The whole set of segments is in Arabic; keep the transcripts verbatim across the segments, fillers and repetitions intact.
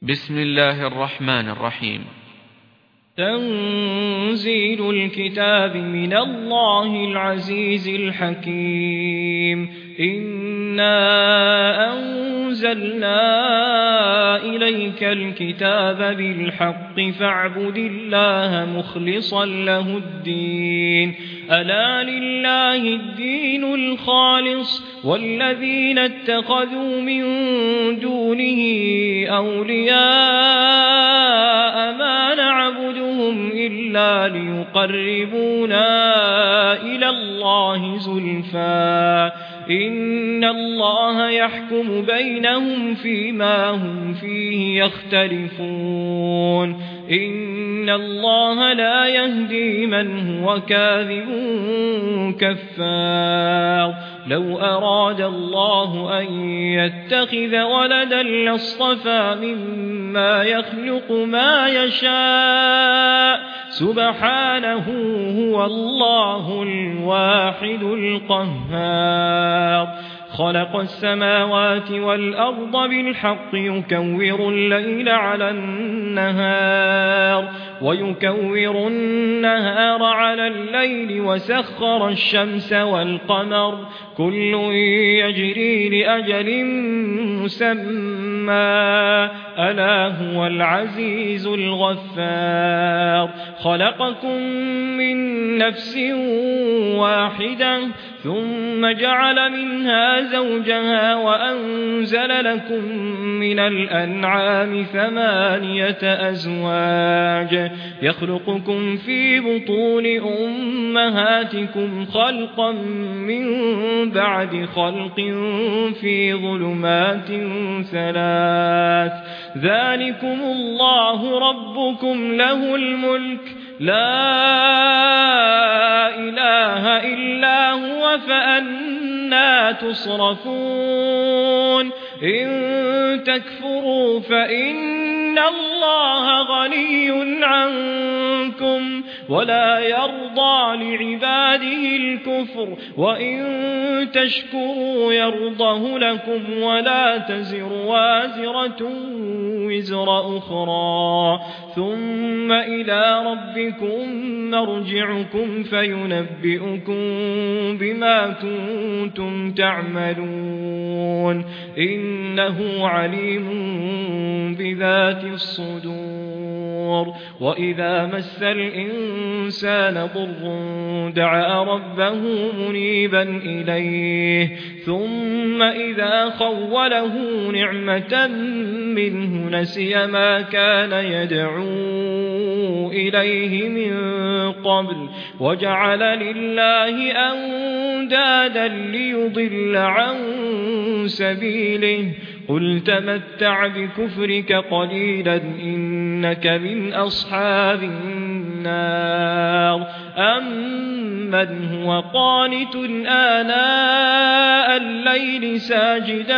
بسم الله الرحمن الرحيم. تنزيل الكتاب من الله العزيز الحكيم. إنا أنزلنا إليك الكتاب بالحق فاعبد الله مخلصا له الدين. ألا لله الدين الخالص والذين اتخذوا من دونه أولياء ما نعبدهم إلا ليقربونا إلى الله زلفى إن الله يحكم بينهم فيما هم فيه يختلفون. إن الله لا يهدي من هو كاذب كفار. لو أراد الله أن يتخذ ولدا لاصطفى مما يخلق ما يشاء سبحانه هو الله الواحد القهار. خلق السماوات والأرض بالحق يكور الليل على النهار ويكور النهار على الليل وسخر الشمس والقمر كل يجري لأجل مسمى ألا هو العزيز الغفار. خلقكم من نفس واحدة ثم جعل منها زوجها وأنزل لكم من الأنعام ثمانية أزواج يخلقكم في بطون أمهاتكم خلقا من بعد خلق في ظلمات ثلاث ذلكم الله ربكم له الملك لا إله إلا هو فأنا تصرفون. إن تكفروا فإن الله غني عنكم ولا يرضى لعباده الكفر وإن تشكروا يرضه لكم ولا تزر وازرة وزر أخرى ثم إلى ربكم مرجعكم فينبئكم بما كنتم تعملون إنه عليم بذات الصدور. وإذا مس الإنسان ضر دعا ربه منيبا إليه ثم إذا خوله نعمة منه نسي ما كان يدعو إليه من قبل وجعل لله أندادا ليضل عن سبيله. قل تمتع بكفرك قليلا إنك من أصحاب النار. أمن هو قانت آناء الليل ساجدا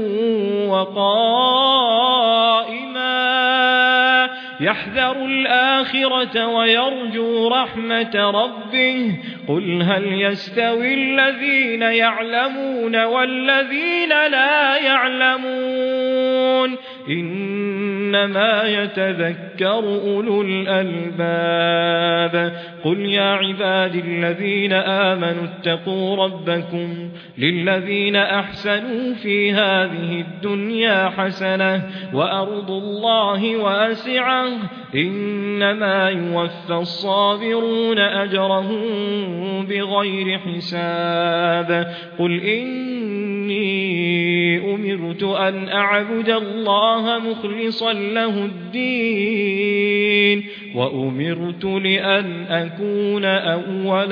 وقائما يحذر الآخرة ويرجو رحمة ربه. قل هل يستوي الذين يعلمون والذين لا يعلمون إنما يتذكر أولو الألباب. قل يا عبادي الذين آمنوا اتقوا ربكم للذين أحسنوا في هذه الدنيا حسنة وأرض الله واسعة إنما يوفى الصابرون أجرهم بغير حساب. قل إني أمرت أن أعبد الله مخلصا له الدين وأمرت لأن أكون أول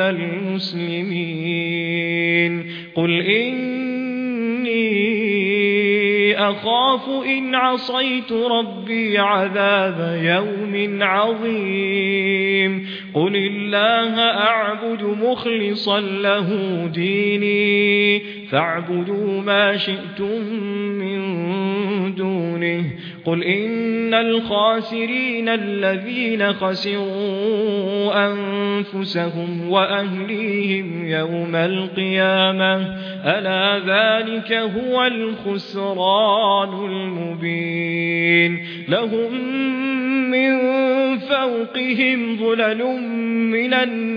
المسلمين. قل إني أخاف إن عصيت ربي عذاب يوم عظيم. قل الله أعبد مخلصا له ديني فاعبدوا ما شئتم من دونه قل إن الخاسرين الذين خسروا أنفسهم وأهليهم يوم القيامة ألا ذلك هو الخسران المبين لهم من فوقهم ظلل من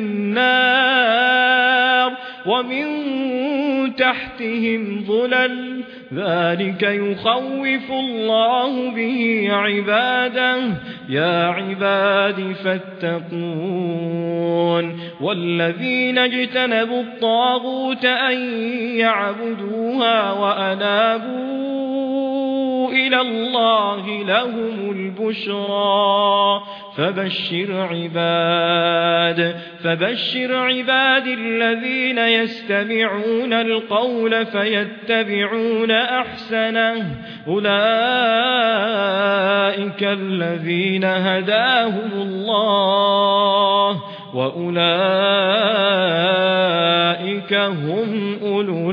النار ومن تحتهم ظلل ذلك يخوف الله به عباده يا عباد فاتقون والذين اجتنبوا الطاغوت أن يعبدوها وأنابوا إلى الله لهم البشرى فبشر عباد فبشر عباد الذين يستمعون القول فيتبعون أحسنه أولئك الذين هداهم الله وأولئك هم أولو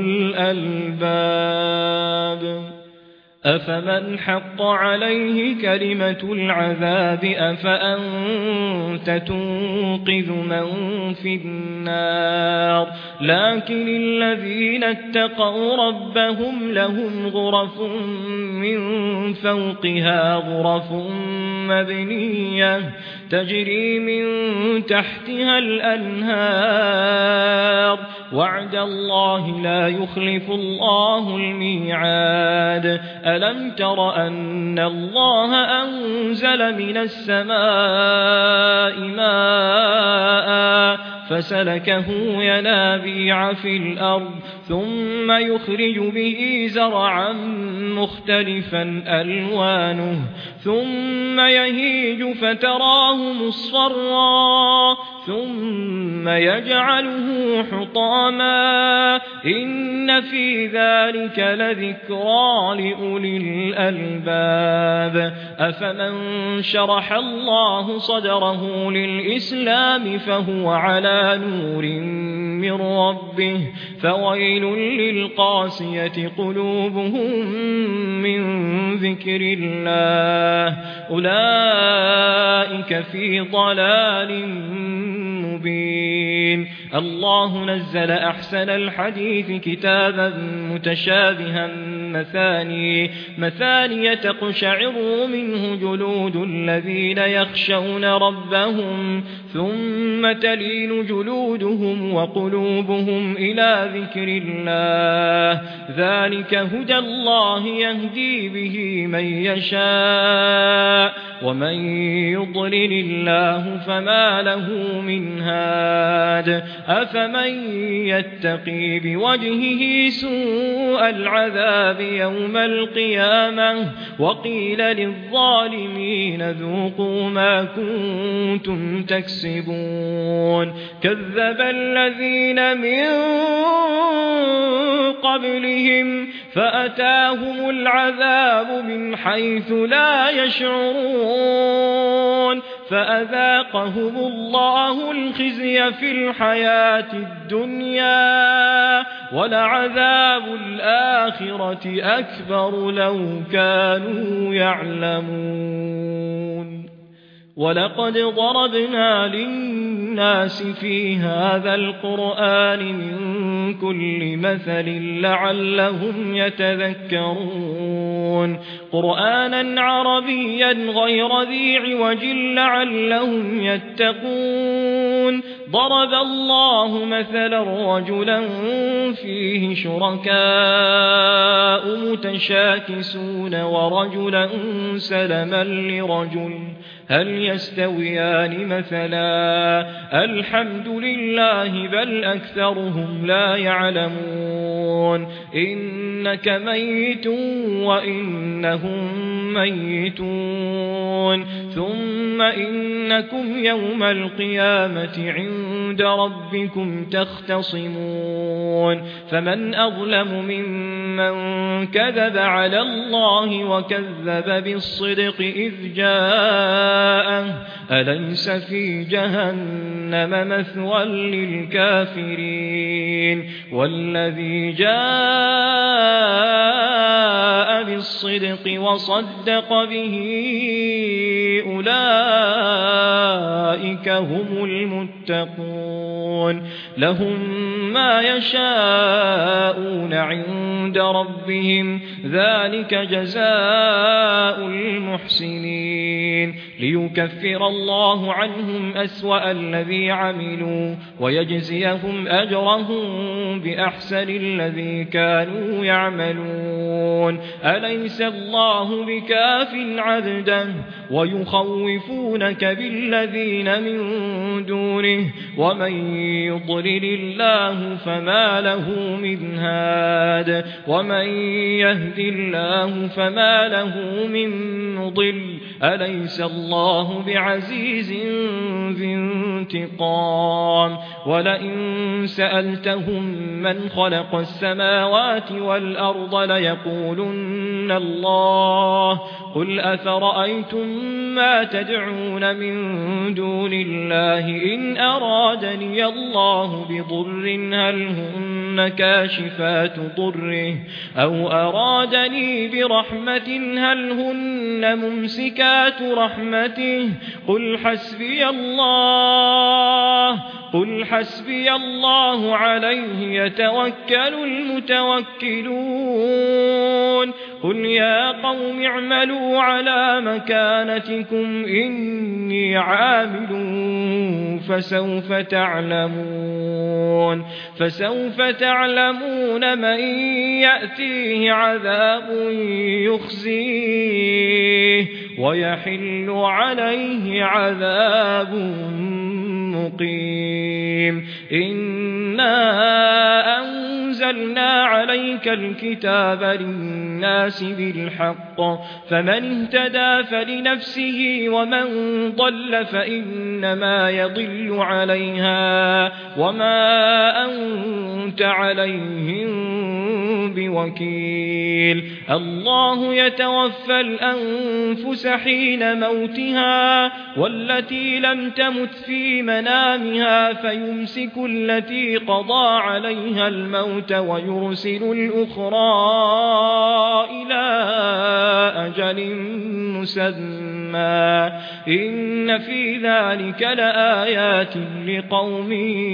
الألباب أفمن حق عليه كلمة العذاب أفأنت تنقذ من في النار لكن الذين اتقوا ربهم لهم غرف من فوقها غرف مبنية تجري من تحتها الأنهار وعد الله لا يخلف الله الميعاد ألم تر أن الله أنزل من السماء ماء فسلكه ينابيع في الأرض ثم يخرج به زرعا مختلفا ألوانه ثم يهيج فتراه مصفرا ثم يجعله حطاما إن في ذلك لذكرى لأولي الألباب أفمن شرح الله صدره للإسلام فهو على نور من ربه فويل للقاسية قلوبهم من ذكر الله أولئك في ضلال مبين الله نزل أحسن الحديث كتابا متشابها مثاني مثاني تقشعر منه جلود الذين يخشون ربهم ثم تلين جلودهم وقلوبهم إلى ذكر الله ذلك هدى الله يهدي به من يشاء ومن يضلل الله فما له من هاد أفمن يتقي بوجهه سوء العذاب يوم القيامة وقيل للظالمين ذوقوا ما كنتم تكسبون كذب الذين من قبلهم فأتاهم العذاب من حيث لا يشعرون فأذاقهم الله الخزي في الحياة الدنيا ولعذاب الآخرة أكبر لو كانوا يعلمون ولقد ضربنا للناس في هذا القرآن من كل مثل لعلهم يتذكرون قرآنا عربيا غير ذي عوج لعلهم يتقون ضرب الله مثلا رجلا فيه شركاء متشاكسون ورجلا سلما لرجل هل يستويان مثلا الحمد لله بل أكثرهم لا يعلمون إنك ميت وإنهم ميتون ثم إنكم يوم القيامة عند ربكم تختصمون فمن أظلم ممن كذب على الله وكذب بالصدق إذ جاءه أليس في جهنم مثوى للكافرين والذي جاء بالصدق وصدق به أولئك هم المتقون لهم ما يشاءون عند ربهم ذلك جزاء المحسنين ليكفر الله عنهم أسوأ الذي عملوا ويجزيهم أجرهم بأحسن الذي كانوا يعملون أليس الله بكاف عبده ويخوفونك بالذين من دونه ومن يضلل الله فما له من هاد ومن يهد الله فما له من مضل أليس الله بعزيز ذي انتقام ولئن سألتهم من خلق السماوات والأرض ليقولن الله قل أفرأيتم ما تدعون من دون الله إن أرادني الله بضر هل هن كاشفات ضره أو أرادني برحمة هل هن ممسكات رحمته قل حسبي الله قل حسبي الله عليه يتوكل المتوكلون قل يا قوم اعملوا على مكانتكم إني عامل فسوف تعلمون فسوف تعلمون من يأتيه عذاب يخزيه ويحل عليه عذاب مقيم إنا أنزلنا عليك الكتاب للناس بالحق فمن اهتدى فلنفسه ومن ضل فإنما يضل عليها وما أنت عليهم بوكيل الله يتوفى الأنفس حين موتها والتي لم تمت في منامها فيمسك التي قضى عليها الموت ويرسل الأخرى إلى أجل مسمى إن في ذلك لآيات لقوم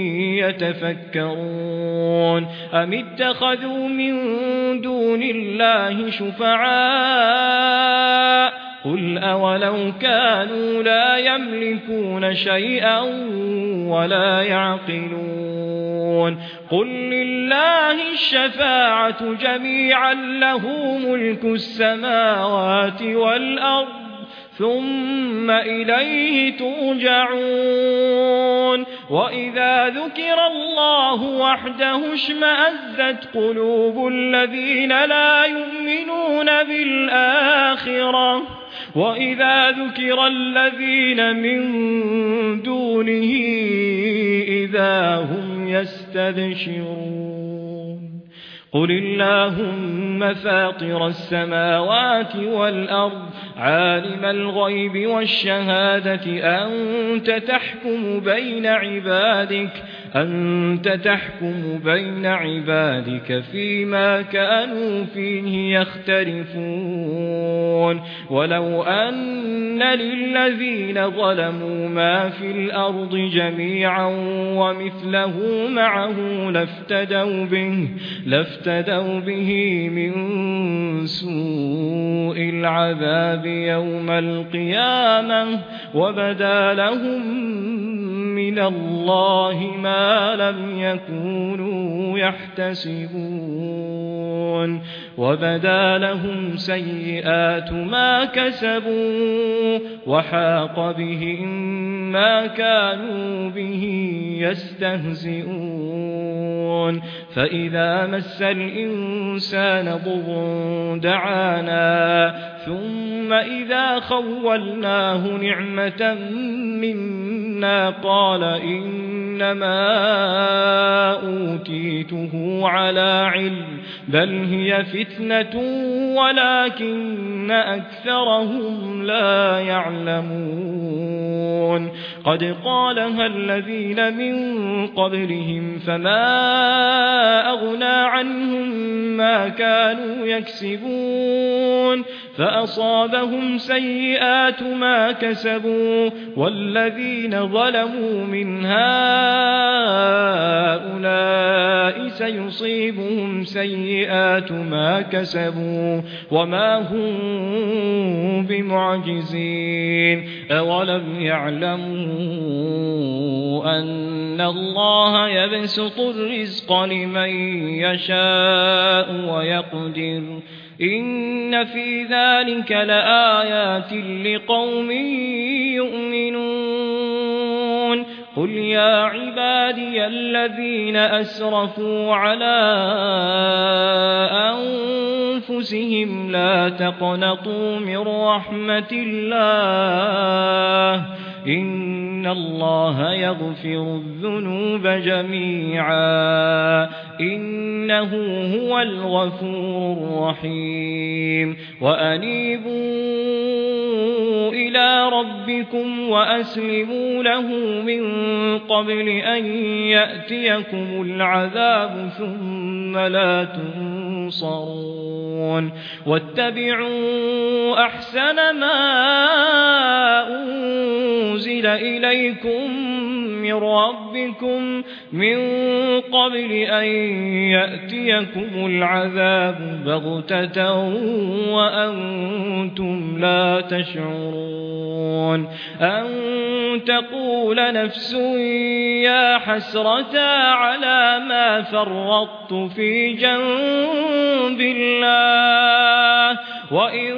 يتفكرون أم اتخذوا من دون الله شفعاء قل أولو كانوا لا يملكون شيئا ولا يعقلون قل لله الشفاعة جميعا له ملك السماوات والأرض ثم إليه ترجعون وإذا ذكر الله وحده اشمأزت قلوب الذين لا يؤمنون بالآخرة وإذا ذكر الذين من دونه إذا هم يستبشرون قل اللهم فاطر السماوات والأرض عالم الغيب والشهادة أنت تحكم بين عبادك أنت تحكم بين عبادك فيما كانوا فيه يختلفون ولو أن للذين ظلموا ما في الأرض جميعا ومثله معه لافتدوا به لافتدوا به من سوء العذاب يوم القيامة وبدا لهم من الله ما لم يكونوا يحتسبون وبدا لهم سيئات ما كسبوا وحاق بهم ما كانوا به يستهزئون فإذا مس الإنسان ضر دعانا ثم إذا خولناه نعمة منا قال إنما أوتيته على علم بل هي فتنة ولكن أكثرهم لا يعلمون قد قالها الذين من قبلهم فما أغنى عنهم ما كانوا يكسبون فأصابهم سيئات ما كسبوا والذين ظلموا من هؤلاء سيصيبهم سيئات ما كسبوا وما هم بمعجزين أولم يعلموا أن الله يبسط الرزق لمن يشاء ويقدر إن في ذلك لآيات لقوم يؤمنون قل يا عبادي الذين أسرفوا على أنفسهم لا تقنطوا من رحمة الله إن الله يغفر الذنوب جميعا إنه هو الغفور الرحيم وأنيبوا إلى ربكم وأسلموا له من قبل أن يأتيكم العذاب ثم لا تنصرون واتبعوا أحسن ما أنزل إليكم من ربكم من قبل أن يأتيكم العذاب بغتة وأنتم لا تشعرون أن تقول نفس يا حسرة على ما فرطت في جنب الله وإن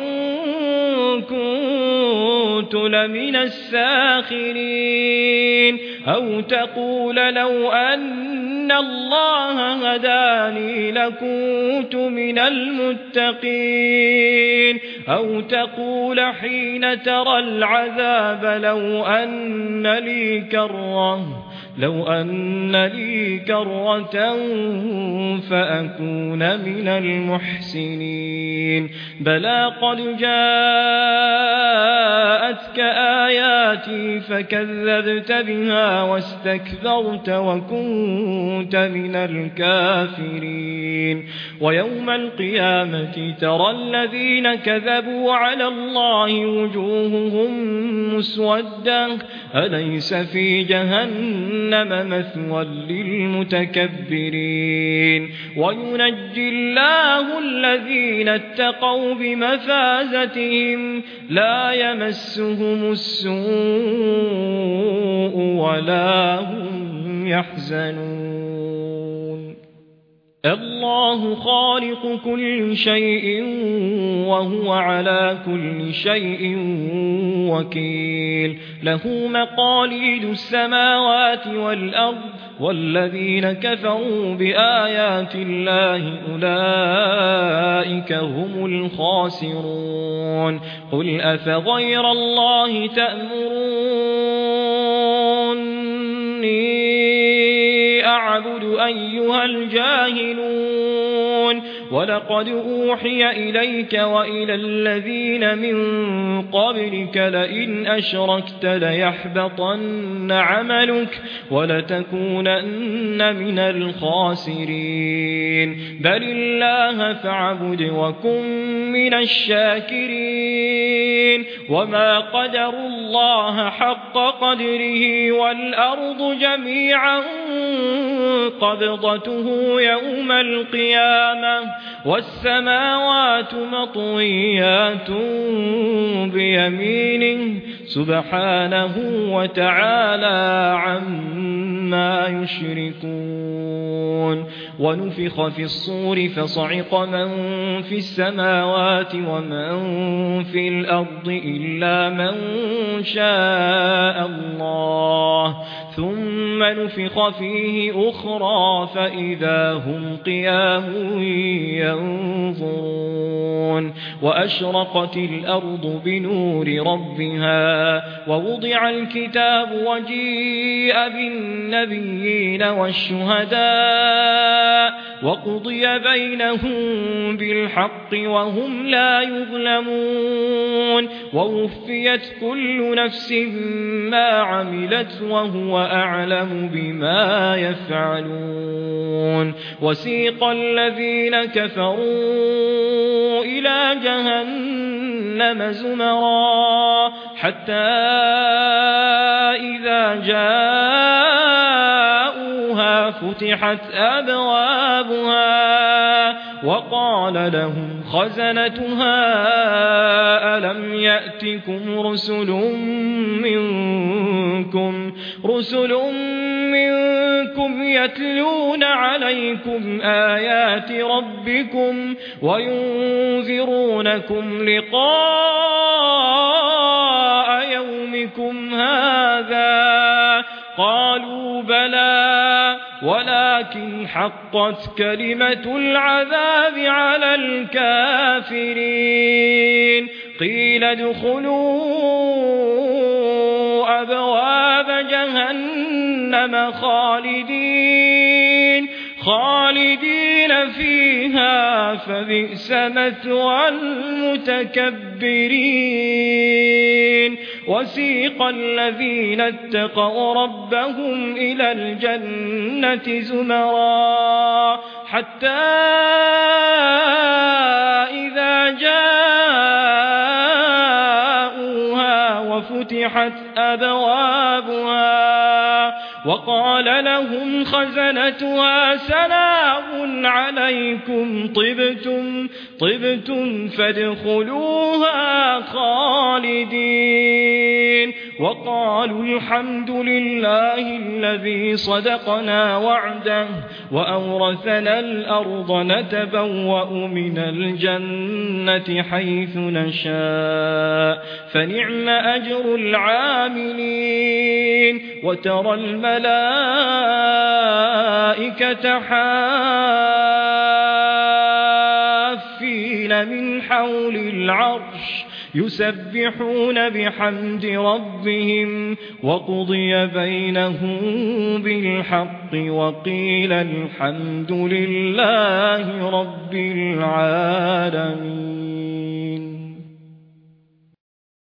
كنت لمن الساخرين أو تقول لو أن الله هداني لكنت من المتقين أو تقول حين ترى العذاب لو أن لي كرة لو أن لي كرة فأكون من المحسنين بلى قد جاءتك آياتي فكذبت بها واستكبرت وكنت من الكافرين ويوم القيامة ترى الذين كذبوا على الله وجوههم مسودة أليس في جهنم مثوى للمتكبرين وينجي الله الذين اتقوا بمفازتهم لا يمسهم السوء ولا هم يحزنون الله خالق كل شيء وهو على كل شيء وكيل له مقاليد السماوات والأرض والذين كفروا بآيات الله أولئك هم الخاسرون قل أفغير الله تأمروني أعبد أيها الجاهلون ولقد أوحي إليك وإلى الذين من قبلك لئن أشركت ليحبطن عملك ولتكونن من الخاسرين بل الله فاعبد وكن من الشاكرين وما قدروا الله حق قدره والأرض جميعا قبضته يوم القيامة والسماوات مطويات بيمينه سبحانه وتعالى عما يشركون ونفخ في الصور فصعق من في السماوات ومن في الأرض إلا من شاء الله ثم نفخ فيه أخرى فإذا هم قيام ينظرون وأشرقت الأرض بنور ربها ووضع الكتاب وجيء بالنبيين والشهداء وقضي بينهم بالحق وهم لا يظلمون ووفيت كل نفس ما عملت وهو أعلم بما يفعلون وسيق الذين كفروا إلى جهنم زمرا حتى إذا جاءوها فتحت أبوابها وقال لهم خزنتها ألم يأتكم رسل منكم رسل منكم يتلون عليكم آيات ربكم وينذرونكم لقاء يومكم هذا قالوا بلى ولكن حقت كلمة العذاب على الكافرين قيل ادخلوا أبواب جهنم خالدين خالدين فيها فبئس مثوى المتكبرين وسيق الذين اتقوا ربهم إلى الجنة زمرا حتى إذا جاءوها وفتحت أبوابها وقال لهم خزنتها سلام عليكم طبتم طبتم فادخلوها خالدين وقالوا الحمد لله الذي صدقنا وعده وأورثنا الأرض نتبوأ من الجنة حيث نشاء فنعم أجر العاملين وترى الملائكة حافين من حول العرش يسبحون بحمد ربهم وقضي بينهم بالحق وقيل الحمد لله رب العالمين.